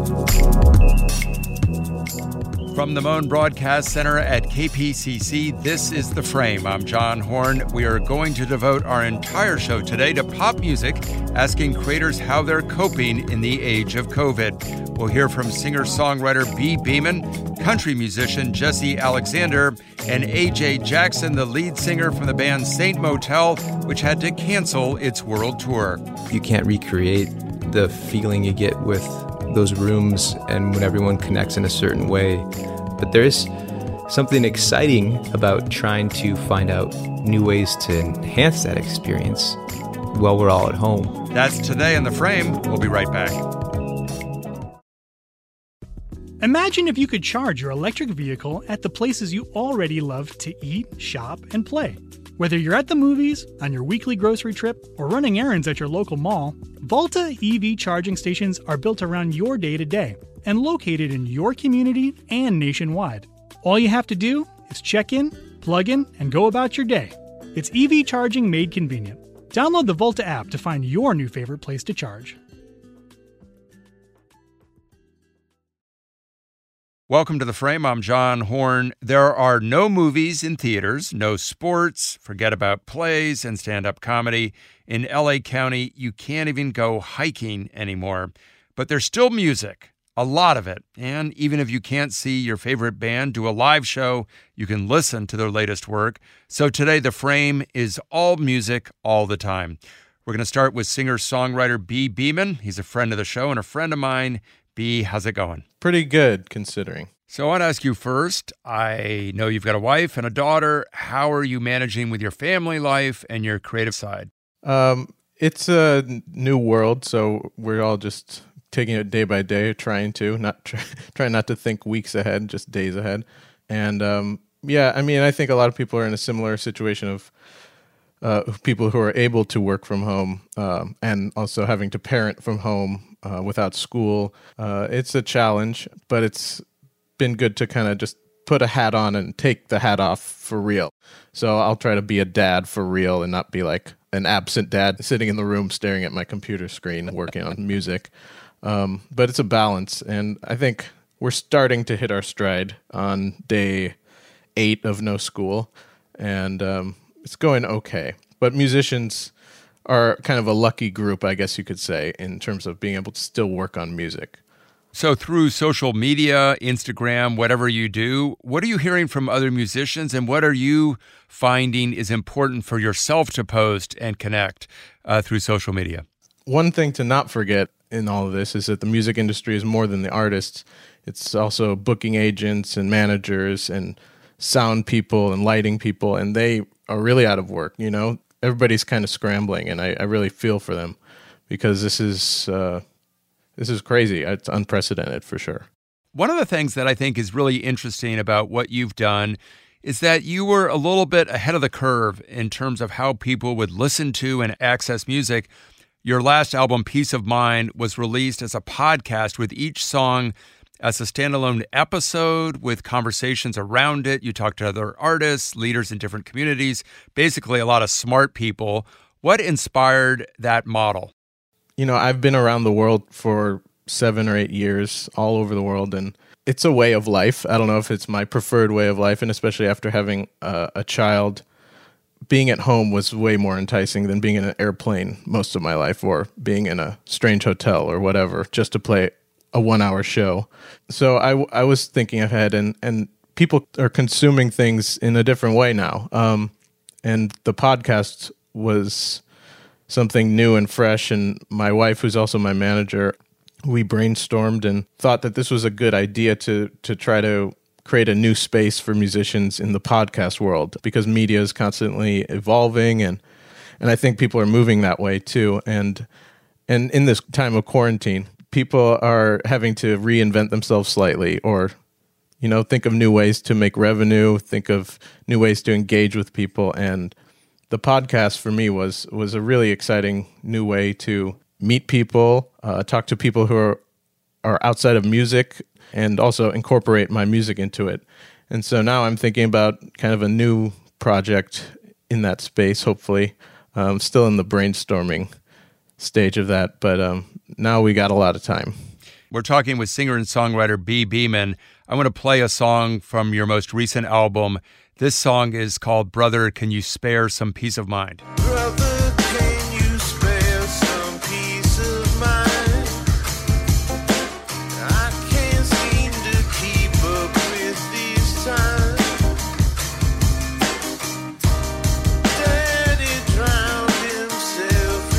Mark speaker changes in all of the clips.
Speaker 1: From the Moan Broadcast Center at KPCC, this is The Frame. I'm John Horn. We are going to devote our entire show today to pop music, asking creators how they're coping in the age of COVID. We'll hear from singer-songwriter Bee Beeman, country musician Jesse Alexander, and AJ Jackson, the lead singer from the band Saint Motel, which had to cancel its world tour.
Speaker 2: You can't recreate the feeling you get with those rooms and when everyone connects in a certain way. But there is something exciting about trying to find out new ways to enhance that experience while we're all at home.
Speaker 1: That's today in The Frame. We'll be right back.
Speaker 3: Imagine if you could charge your electric vehicle at the places you already love to eat, shop, and play. Whether you're at the movies, on your weekly grocery trip, or running errands at your local mall, Volta EV charging stations are built around your day-to-day and located in your community and nationwide. All you have to do is check in, plug in, and go about your day. It's EV charging made convenient. Download the Volta app to find your new favorite place to charge.
Speaker 1: Welcome to The Frame. I'm John Horn. There are no movies in theaters, no sports, forget about plays and stand-up comedy. In LA County, you can't even go hiking anymore. But there's still music, a lot of it. And even if you can't see your favorite band do a live show, you can listen to their latest work. So today, The Frame is all music all the time. We're going to start with singer-songwriter Bee Beeman. He's a friend of the show and a friend of mine. Bee, how's it going?
Speaker 4: Pretty good, considering.
Speaker 1: So I want to ask you first, I know you've got a wife and a daughter. How are you managing with your family life and your creative side?
Speaker 4: It's a new world, so we're all just taking it day by day, trying not to think weeks ahead, just days ahead. And I think a lot of people are in a similar situation of people who are able to work from home and also having to parent from home without school. It's a challenge, but it's been good to kind of just put a hat on and take the hat off for real. So I'll try to be a dad for real and not be like an absent dad sitting in the room staring at my computer screen working on music. But it's a balance, and I think we're starting to hit our stride on day 8 of no school, and it's going okay. But musicians are kind of a lucky group, I guess you could say, in terms of being able to still work on music.
Speaker 1: So through social media, Instagram, whatever you do, what are you hearing from other musicians, and what are you finding is important for yourself to post and connect through social media?
Speaker 4: One thing to not forget in all of this is that the music industry is more than the artists. It's also booking agents and managers and sound people and lighting people, and they are really out of work, you know? Everybody's kind of scrambling, and I really feel for them because this is crazy. It's unprecedented for sure.
Speaker 1: One of the things that I think is really interesting about what you've done is that you were a little bit ahead of the curve in terms of how people would listen to and access music. Your last album, Peace of Mind, was released as a podcast with each song as a standalone episode with conversations around it. You talked to other artists, leaders in different communities, basically a lot of smart people. What inspired that model?
Speaker 4: You know, I've been around the world for 7 or 8 years, all over the world, and it's a way of life. I don't know if it's my preferred way of life, and especially after having a child, being at home was way more enticing than being in an airplane most of my life or being in a strange hotel or whatever, just to play a 1-hour show. So I was thinking ahead, and people are consuming things in a different way now. And the podcast was something new and fresh, and my wife, who's also my manager, we brainstormed and thought that this was a good idea to try to create a new space for musicians in the podcast world, because media is constantly evolving, and I think people are moving that way too. And in this time of quarantine, people are having to reinvent themselves slightly, or think of new ways to make revenue, think of new ways to engage with people. And the podcast for me was a really exciting new way to meet people, talk to people who are outside of music, and also incorporate my music into it. And so now I'm thinking about kind of a new project in that space, hopefully. Still in the brainstorming stage of that, but now we got a lot of time.
Speaker 1: We're talking with singer and songwriter Bee Beeman. I want to play a song from your most recent album. This song is called Brother, Can You Spare Some Peace of Mind?
Speaker 5: Brother, can you spare some peace of mind? I can't seem to keep up with these times. Daddy drowned himself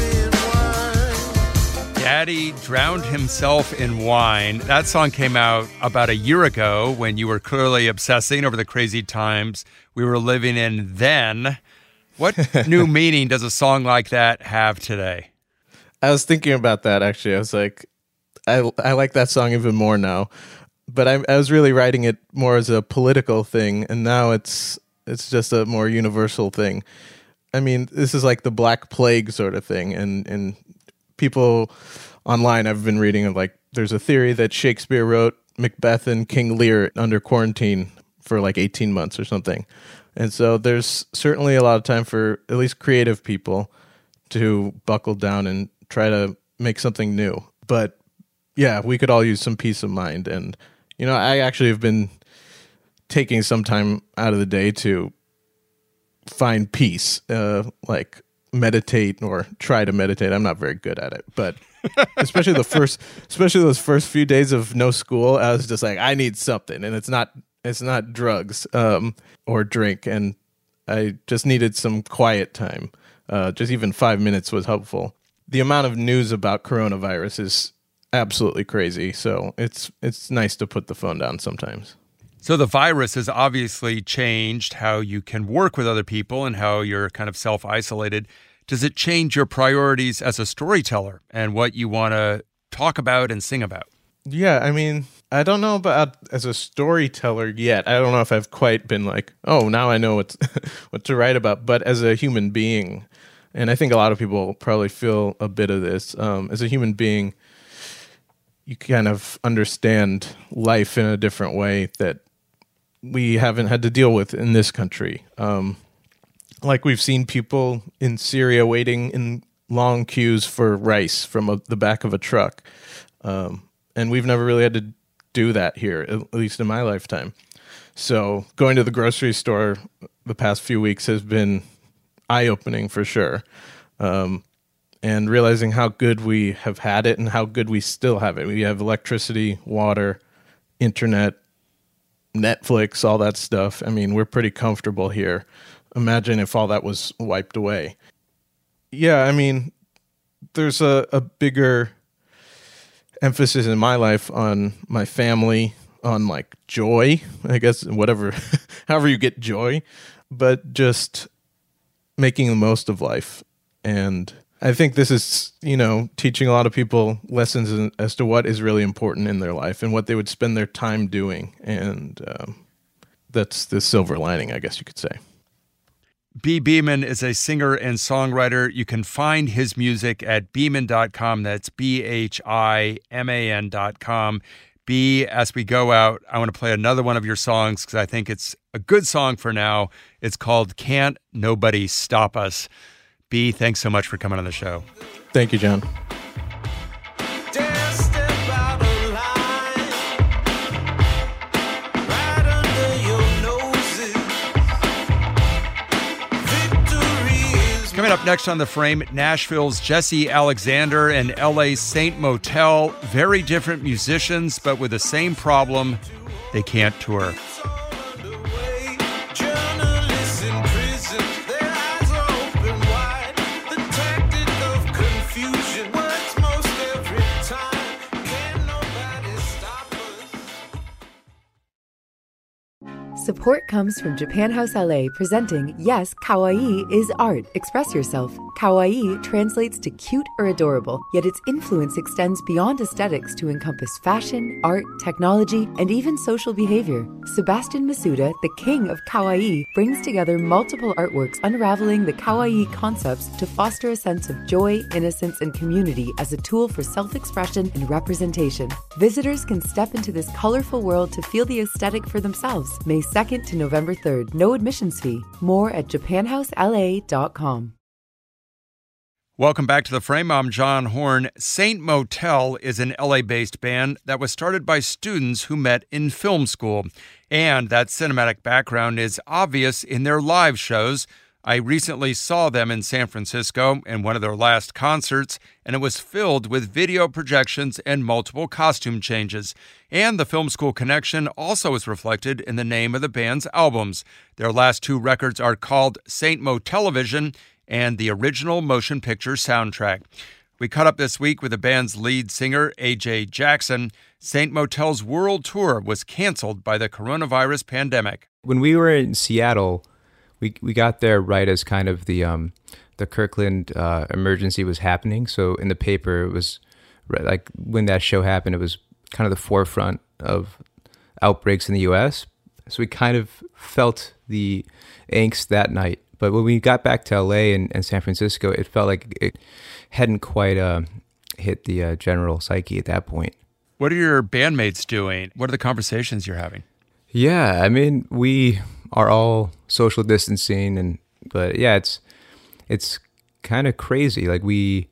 Speaker 5: in wine.
Speaker 1: Daddy drowned himself in wine. That song came out about a year ago when you were clearly obsessing over the crazy times we were living in then. What new meaning does a song like that have today?
Speaker 4: I was thinking about that, actually. I was like, I like that song even more now. But I was really writing it more as a political thing, and now it's just a more universal thing. I mean, this is like the Black Plague sort of thing, and people online I've been reading, like, there's a theory that Shakespeare wrote Macbeth and King Lear under quarantine for like 18 months or something. And so there's certainly a lot of time for at least creative people to buckle down and try to make something new. But yeah, we could all use some peace of mind. And, you know, I actually have been taking some time out of the day to find peace, like meditate or try to meditate. I'm not very good at it, but especially those first few days of no school, I was just like, I need something. And it's not drugs or drink, and I just needed some quiet time. Just even 5 minutes was helpful. The amount of news about coronavirus is absolutely crazy, so it's nice to put the phone down sometimes.
Speaker 1: So the virus has obviously changed how you can work with other people and how you're kind of self-isolated. Does it change your priorities as a storyteller and what you want to talk about and sing about?
Speaker 4: Yeah, I mean, I don't know about as a storyteller yet. I don't know if I've quite been like, oh, now I know what to write about. But as a human being, and I think a lot of people probably feel a bit of this, as a human being, you kind of understand life in a different way that we haven't had to deal with in this country. Like we've seen people in Syria waiting in long queues for rice from the back of a truck. And we've never really had to do that here, at least in my lifetime. So going to the grocery store the past few weeks has been eye-opening for sure. And realizing how good we have had it and how good we still have it. We have electricity, water, internet, Netflix, all that stuff. I mean, we're pretty comfortable here. Imagine if all that was wiped away. Yeah, I mean, there's a bigger emphasis in my life on my family, on like joy, I guess, whatever, however you get joy, but just making the most of life. And I think this is, you know, teaching a lot of people lessons as to what is really important in their life and what they would spend their time doing. And that's the silver lining, I guess you could say.
Speaker 1: Bee Beeman is a singer and songwriter. You can find his music at beeman.com. That's BHIMAN.com. Bee, as we go out, I want to play another one of your songs because I think it's a good song for now. It's called Can't Nobody Stop Us. Bee, thanks so much for coming on the show.
Speaker 4: Thank you, John.
Speaker 1: Coming up next on The Frame, Nashville's Jesse Alexander and LA's Saint Motel. Very different musicians, but with the same problem. They can't tour.
Speaker 6: Support comes from Japan House LA presenting Yes, Kawaii is Art. Express yourself. Kawaii translates to cute or adorable, yet its influence extends beyond aesthetics to encompass fashion, art, technology, and even social behavior. Sebastian Masuda, the king of Kawaii, brings together multiple artworks unraveling the Kawaii concepts to foster a sense of joy, innocence, and community as a tool for self-expression and representation. Visitors can step into this colorful world to feel the aesthetic for themselves. May 2nd to November 3rd. No admissions fee. More at japanhousela.com.
Speaker 1: Welcome back to The Frame. I'm John Horn. Saint Motel is an LA-based band that was started by students who met in film school. And that cinematic background is obvious in their live shows. I recently saw them in San Francisco in one of their last concerts, and it was filled with video projections and multiple costume changes. And the film school connection also is reflected in the name of the band's albums. Their last two records are called Saint Motelevision and the original motion picture soundtrack. We caught up this week with the band's lead singer, AJ Jackson. Saint Motel's world tour was canceled by the coronavirus pandemic.
Speaker 2: When we were in Seattle, we got there right as kind of the Kirkland emergency was happening. So in the paper, it was like when that show happened, it was kind of the forefront of outbreaks in the U.S. So we kind of felt the angst that night. But when we got back to LA and San Francisco, it felt like it hadn't quite hit the general psyche at that point.
Speaker 1: What are your bandmates doing? What are the conversations you're having?
Speaker 2: Yeah, I mean, we are all social distancing, but yeah, it's kind of crazy. Like we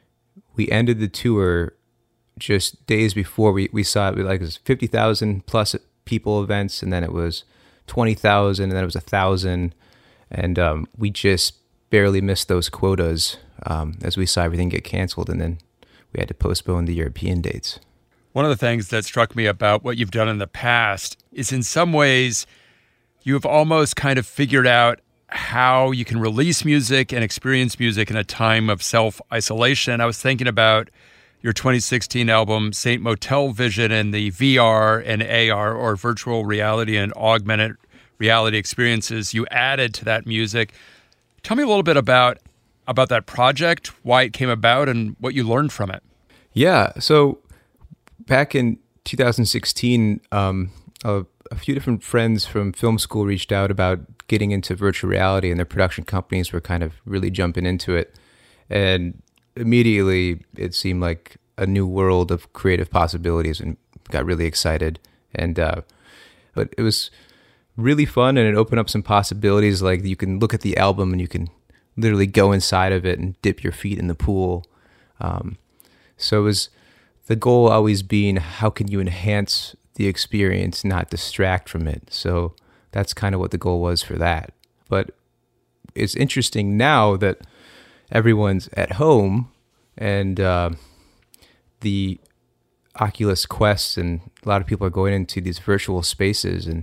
Speaker 2: ended the tour just days before we saw it. Like it was 50,000 plus people events, and then it was 20,000, and then it was 1,000. And we just barely missed those quotas as we saw everything get canceled, and then we had to postpone the European dates.
Speaker 1: One of the things that struck me about what you've done in the past is in some ways you have almost kind of figured out how you can release music and experience music in a time of self-isolation. I was thinking about your 2016 album, Saint Motelevision, and the VR and AR, or virtual reality and augmented reality experiences you added to that music. Tell me a little bit about that project, why it came about, and what you learned from it.
Speaker 2: Yeah, so back in 2016, a few different friends from film school reached out about getting into virtual reality, and their production companies were kind of really jumping into it. And immediately it seemed like a new world of creative possibilities, and got really excited. And but it was really fun, and it opened up some possibilities. Like you can look at the album and you can literally go inside of it and dip your feet in the pool. So it was the goal always being, how can you enhance the experience, not distract from it? So that's kind of what the goal was for that. But it's interesting now that everyone's at home, and the Oculus Quest and a lot of people are going into these virtual spaces, and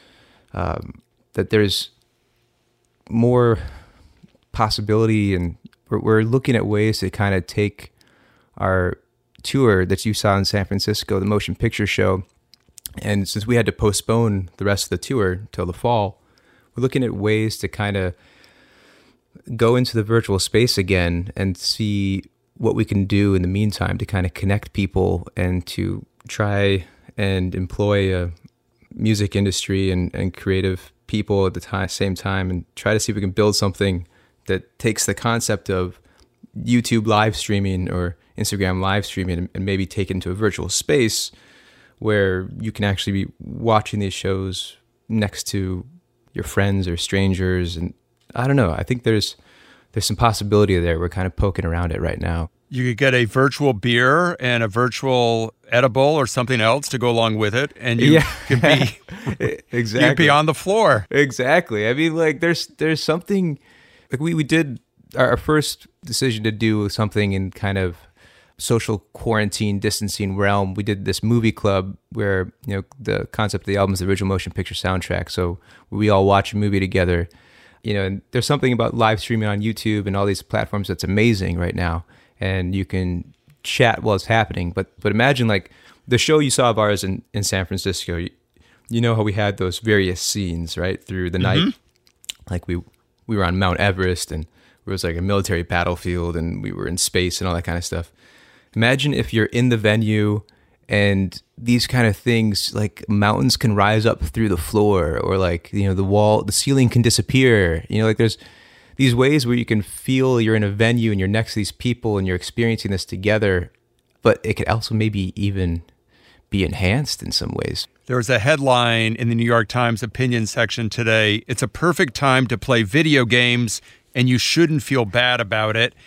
Speaker 2: that there's more possibility, and we're looking at ways to kind of take our tour that you saw in San Francisco, the motion picture show, and since we had to postpone the rest of the tour till the fall, we're looking at ways to kind of go into the virtual space again and see what we can do in the meantime to kind of connect people and to try and employ a music industry and creative people at the same time, and try to see if we can build something that takes the concept of YouTube live streaming or Instagram live streaming and maybe take it into a virtual space where you can actually be watching these shows next to your friends or strangers. And I don't know, I think there's some possibility there. We're kind of poking around it right now.
Speaker 1: You could get a virtual beer and a virtual edible or something else to go along with it, and you could be
Speaker 2: exactly.
Speaker 1: You'd be on the floor.
Speaker 2: Exactly. I mean, like there's something like we did our first decision to do something in kind of social quarantine distancing realm. We did this movie club where, you know, the concept of the album is the original motion picture soundtrack. So we all watch a movie together, you know, and there's something about live streaming on YouTube and all these platforms that's amazing right now. And you can chat while it's happening. But imagine like the show you saw of ours in San Francisco, you know how we had those various scenes, right, through the night. Like we were on Mount Everest, and it was like a military battlefield, and we were in space and all that kind of stuff. Imagine if you're in the venue and these kind of things, like mountains can rise up through the floor, or like, you know, the ceiling can disappear. You know, like there's these ways where you can feel you're in a venue and you're next to these people and you're experiencing this together, but it could also maybe even be enhanced in some ways.
Speaker 1: There was a headline in the New York Times opinion section today. It's a perfect time to play video games, and you shouldn't feel bad about it.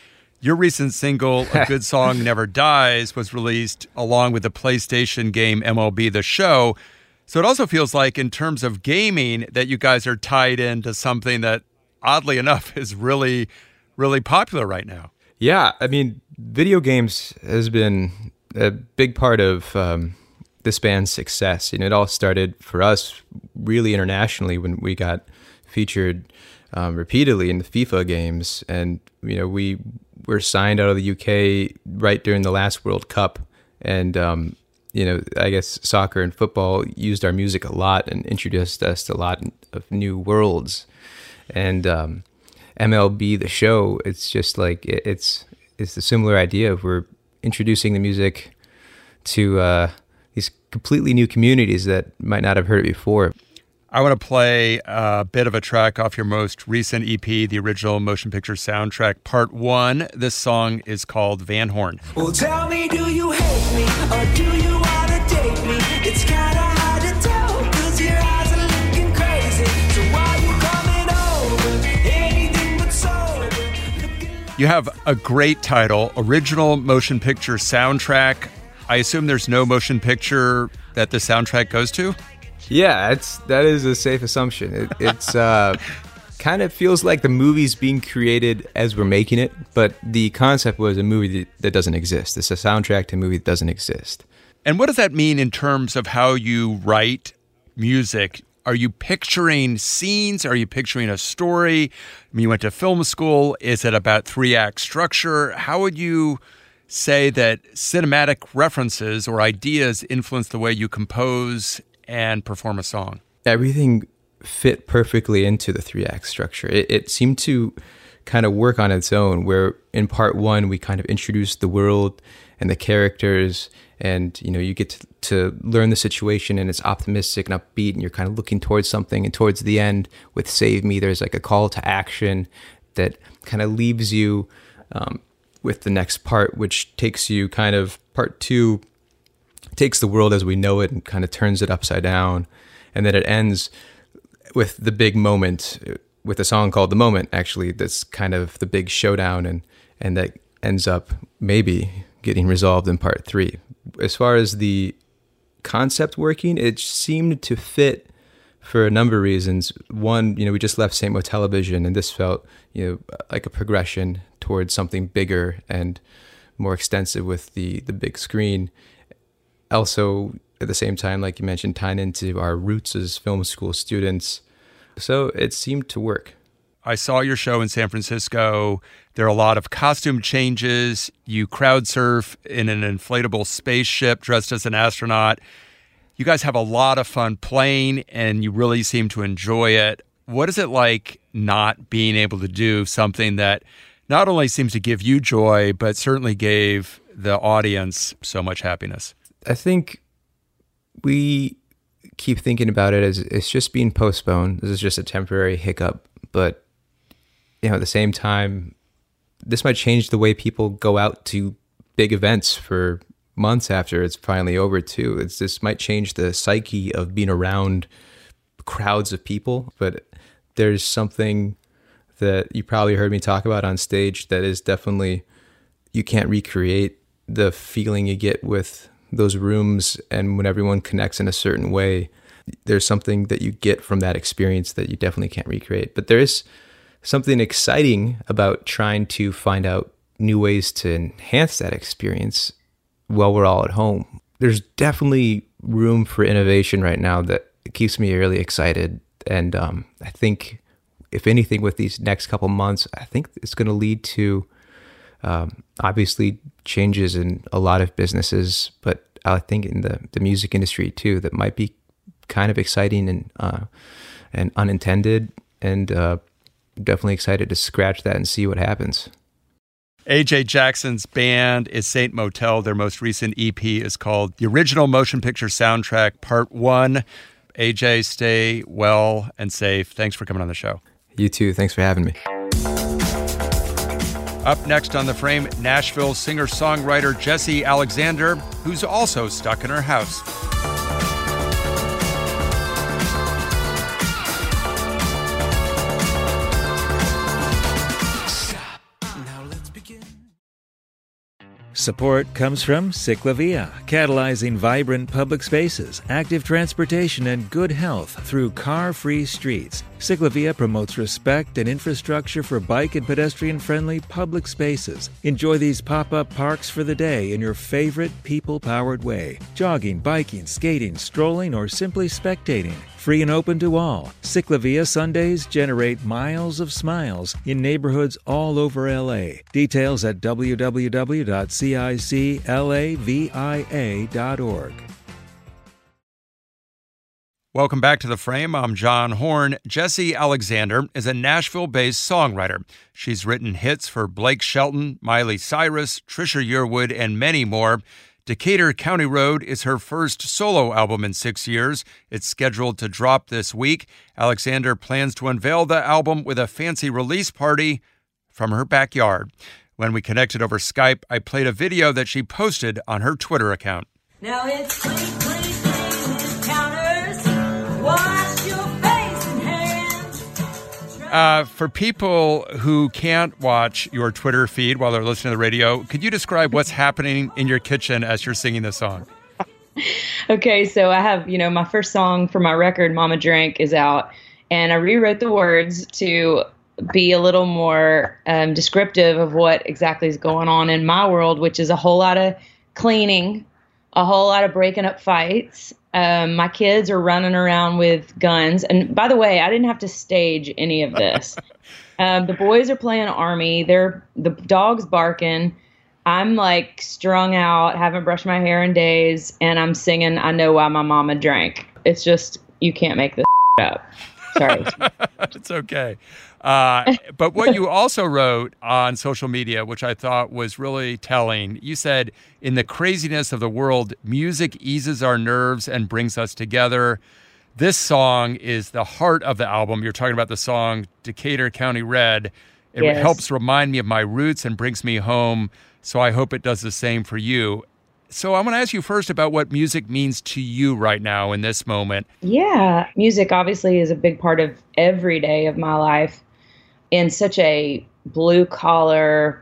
Speaker 1: Your recent single, A Good Song Never Dies, was released along with the PlayStation game MLB The Show. So it also feels like, in terms of gaming, that you guys are tied into something that, oddly enough, is really, really popular right now.
Speaker 2: Yeah, I mean, video games has been a big part of this band's success. And it all started for us really internationally when we got featured repeatedly in the FIFA games. And, we were signed out of the UK right during the last World Cup. And, I guess soccer and football used our music a lot and introduced us to a lot of new worlds. And MLB The Show, it's just like, it's a similar idea of we're introducing the music to these completely new communities that might not have heard it before.
Speaker 1: I want to play a bit of a track off your most recent EP, the original motion picture soundtrack, Part 1. This song is called Van Horn.
Speaker 5: Well, tell me, do you hate me or do you want to date me? It's kind of hard to tell because your eyes are looking crazy. So why you coming over? Anything but sober.
Speaker 1: You have a great title, Original Motion Picture Soundtrack. I assume there's no motion picture that the soundtrack goes to?
Speaker 2: Yeah, that is a safe assumption. It's kind of feels like the movie's being created as we're making it, but the concept was a movie that doesn't exist. It's a soundtrack to a movie that doesn't exist.
Speaker 1: And what does that mean in terms of how you write music? Are you picturing scenes? Are you picturing a story? I mean, you went to film school. Is it about 3-act structure? How would you say that cinematic references or ideas influence the way you compose and perform a song?
Speaker 2: Everything fit perfectly into the 3-act structure. It seemed to kind of work on its own, where in part 1, we kind of introduced the world and the characters, and you get to learn the situation, and it's optimistic and upbeat, and you're kind of looking towards something. And towards the end with Save Me, there's like a call to action that kind of leaves you with the next part, which takes you kind of, part 2 takes the world as we know it and kind of turns it upside down. And then it ends with the big moment, with a song called The Moment, actually, that's kind of the big showdown, and that ends up maybe getting resolved in part 3. As far as the concept working, it seemed to fit for a number of reasons. One, we just left St. Mo Television, and this felt, like a progression towards something bigger and more extensive with the big screen. Also, at the same time, like you mentioned, tying into our roots as film school students. So it seemed to work.
Speaker 1: I saw your show in San Francisco. There are a lot of costume changes. You crowd surf in an inflatable spaceship dressed as an astronaut. You guys have a lot of fun playing, and you really seem to enjoy it. What is it like not being able to do something that not only seems to give you joy, but certainly gave the audience so much happiness?
Speaker 2: I think we keep thinking about it as it's just being postponed. This is just a temporary hiccup. But, at the same time, this might change the way people go out to big events for months after it's finally over, too. This might change the psyche of being around crowds of people. But there's something that you probably heard me talk about on stage that is definitely, you can't recreate the feeling you get with those rooms, and when everyone connects in a certain way, there's something that you get from that experience that you definitely can't recreate. But there is something exciting about trying to find out new ways to enhance that experience while we're all at home. There's definitely room for innovation right now that keeps me really excited. And I think, if anything, with these next couple months, I think it's going to lead to obviously changes in a lot of businesses, but I think in the music industry too, that might be kind of exciting and unintended, and definitely excited to scratch that and see what happens.
Speaker 1: AJ Jackson's band is Saint Motel. Their most recent EP is called The Original Motion Picture Soundtrack, Part 1. AJ, stay well and safe. Thanks for coming on the show.
Speaker 2: You too. Thanks for having me.
Speaker 1: Up next on The Frame, Nashville singer-songwriter Jessie Alexander, who's also stuck in her house.
Speaker 7: Support comes from Ciclavia, catalyzing vibrant public spaces, active transportation, and good health through car-free streets. Ciclavia promotes respect and infrastructure for bike and pedestrian-friendly public spaces. Enjoy these pop-up parks for the day in your favorite people-powered way. Jogging, biking, skating, strolling, or simply spectating. Free and open to all. Ciclavia Sundays generate miles of smiles in neighborhoods all over LA. Details at www.ciclavia.org.
Speaker 1: Welcome back to The Frame. I'm John Horn. Jessie Alexander is a Nashville-based songwriter. She's written hits for Blake Shelton, Miley Cyrus, Trisha Yearwood, and many more. Decatur County Road is her first solo album in 6 years. It's scheduled to drop this week. Alexander plans to unveil the album with a fancy release party from her backyard. When we connected over Skype, I played a video that she posted on her Twitter account.
Speaker 8: Now it's clean, clean, clean counters. Wash your face and hands.
Speaker 1: For people who can't watch your Twitter feed while they're listening to the radio, could you describe what's happening in your kitchen as you're singing this song?
Speaker 9: Okay, so I have, my first song for my record, Mama Drank, is out. And I rewrote the words to be a little more descriptive of what exactly is going on in my world, which is a whole lot of cleaning, a whole lot of breaking up fights. My kids are running around with guns. And by the way, I didn't have to stage any of this. The boys are playing Army. The dog's barking. I'm like strung out, haven't brushed my hair in days, and I'm singing I Know Why My Mama Drank. It's just, you can't make this up. Sorry.
Speaker 1: It's okay. But what you also wrote on social media, which I thought was really telling, you said, in the craziness of the world, music eases our nerves and brings us together. This song is the heart of the album. You're talking about the song Decatur County Red. It
Speaker 9: Yes.
Speaker 1: helps remind me of my roots and brings me home. So I hope it does the same for you. So I'm going to ask you first about what music means to you right now in this moment.
Speaker 9: Yeah, music obviously is a big part of every day of my life. In such a blue collar,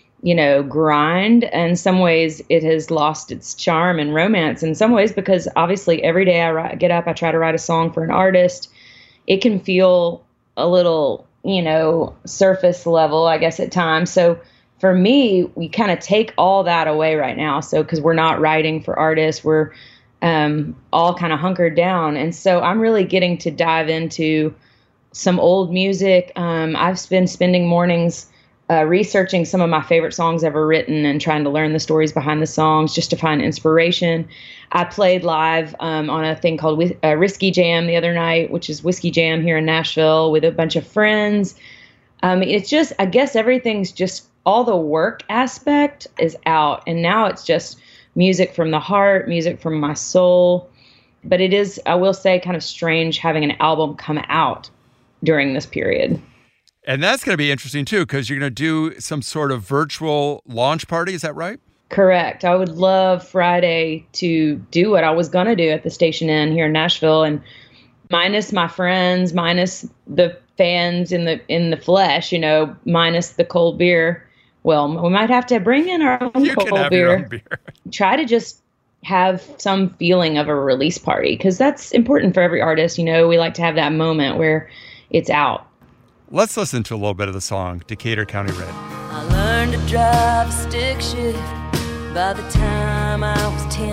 Speaker 9: grind. In some ways, it has lost its charm and romance. In some ways, because obviously every day I get up, I try to write a song for an artist. It can feel a little, surface level, I guess, at times. So for me, we kind of take all that away right now. So because we're not writing for artists, we're all kind of hunkered down. And so I'm really getting to dive into some old music. I've been spending mornings researching some of my favorite songs ever written and trying to learn the stories behind the songs just to find inspiration. I played live on a thing called Risky Jam the other night, which is Whiskey Jam here in Nashville with a bunch of friends. It's just, I guess everything's just, all the work aspect is out. And now it's just music from the heart, music from my soul. But it is, I will say, kind of strange having an album come out during this period.
Speaker 1: And that's going to be interesting, too, because you're going to do some sort of virtual launch party. Is that right?
Speaker 9: Correct. I would love Friday to do what I was going to do at the Station Inn here in Nashville, and minus my friends, minus the fans in the flesh, minus the cold beer. Well, we might have to bring in our own cold beer.
Speaker 1: Your own beer.
Speaker 9: Try to just have some feeling of a release party, because that's important for every artist. We like to have that moment where it's out.
Speaker 1: Let's listen to a little bit of the song, Decatur County Red.
Speaker 8: I learned to drive a stick shift by the time I was 10.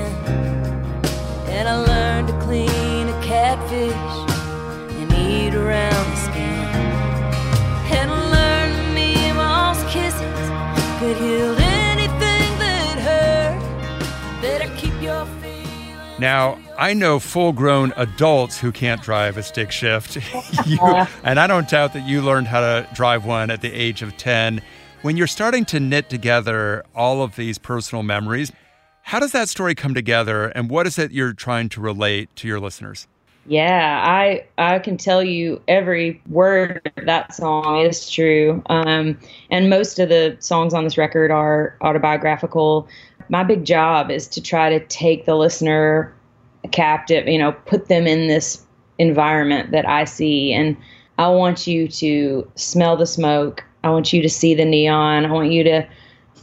Speaker 8: And I learned to clean a catfish and eat around the skin. And I learned that Meemaw's kisses could heal anything that hurt. Better keep your feelings.
Speaker 1: Now, I know full-grown adults who can't drive a stick shift. And I don't doubt that you learned how to drive one at the age of 10. When you're starting to knit together all of these personal memories, how does that story come together, and what is it you're trying to relate to your listeners?
Speaker 9: Yeah, I can tell you every word of that song is true. And most of the songs on this record are autobiographical. My big job is to try to take the listener captive, put them in this environment that I see. And I want you to smell the smoke. I want you to see the neon. I want you to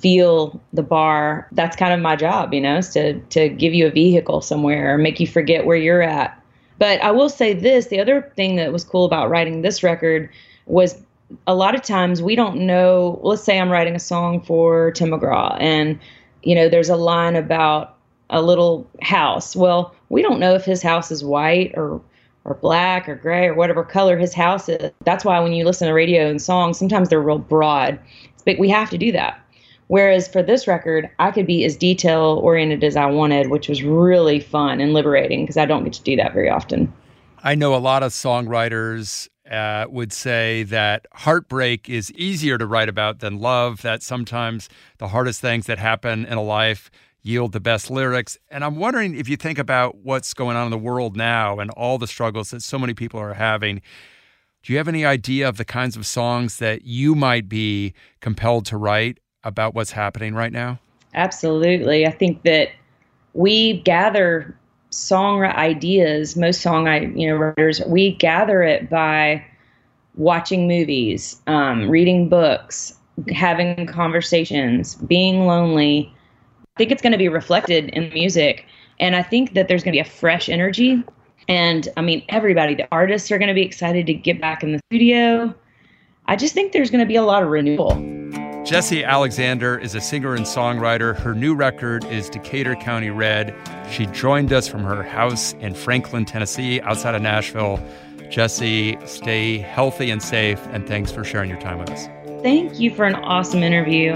Speaker 9: feel the bar. That's kind of my job, is to give you a vehicle somewhere or make you forget where you're at. But I will say this, the other thing that was cool about writing this record was a lot of times we don't know, let's say I'm writing a song for Tim McGraw and, there's a line about a little house. Well, we don't know if his house is white or black or gray or whatever color his house is. That's why when you listen to radio and songs, sometimes they're real broad. But we have to do that. Whereas for this record, I could be as detail-oriented as I wanted, which was really fun and liberating because I don't get to do that very often.
Speaker 1: I know a lot of songwriters would say that heartbreak is easier to write about than love, that sometimes the hardest things that happen in a life yield the best lyrics. And I'm wondering if you think about what's going on in the world now and all the struggles that so many people are having, do you have any idea of the kinds of songs that you might be compelled to write about what's happening right now?
Speaker 9: Absolutely. I think that we gather song ideas, most writers, we gather it by watching movies, reading books, having conversations, being lonely. I think it's going to be reflected in music. And I think that there's going to be a fresh energy. And everybody, the artists are going to be excited to get back in the studio. I just think there's going to be a lot of renewal.
Speaker 1: Jessie Alexander is a singer and songwriter. Her new record is Decatur County Red. She joined us from her house in Franklin, Tennessee, outside of Nashville. Jessie, stay healthy and safe, and thanks for sharing your time with us.
Speaker 9: Thank you for an awesome interview.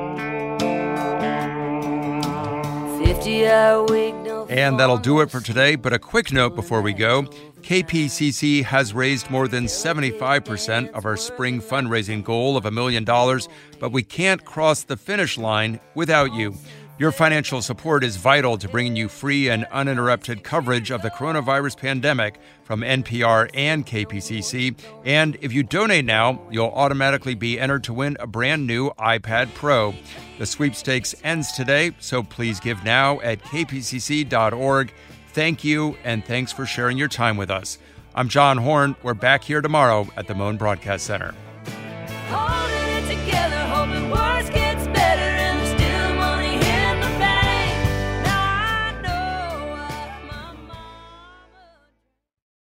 Speaker 8: 50-hour week, no
Speaker 1: And that'll do it for today, but a quick note before we go. KPCC has raised more than 75% of our spring fundraising goal of $1 million, but we can't cross the finish line without you. Your financial support is vital to bringing you free and uninterrupted coverage of the coronavirus pandemic from NPR and KPCC. And if you donate now, you'll automatically be entered to win a brand new iPad Pro. The sweepstakes ends today, so please give now at kpcc.org. Thank you, and thanks for sharing your time with us. I'm John Horn. We're back here tomorrow at the Moan Broadcast Center.
Speaker 8: Oh,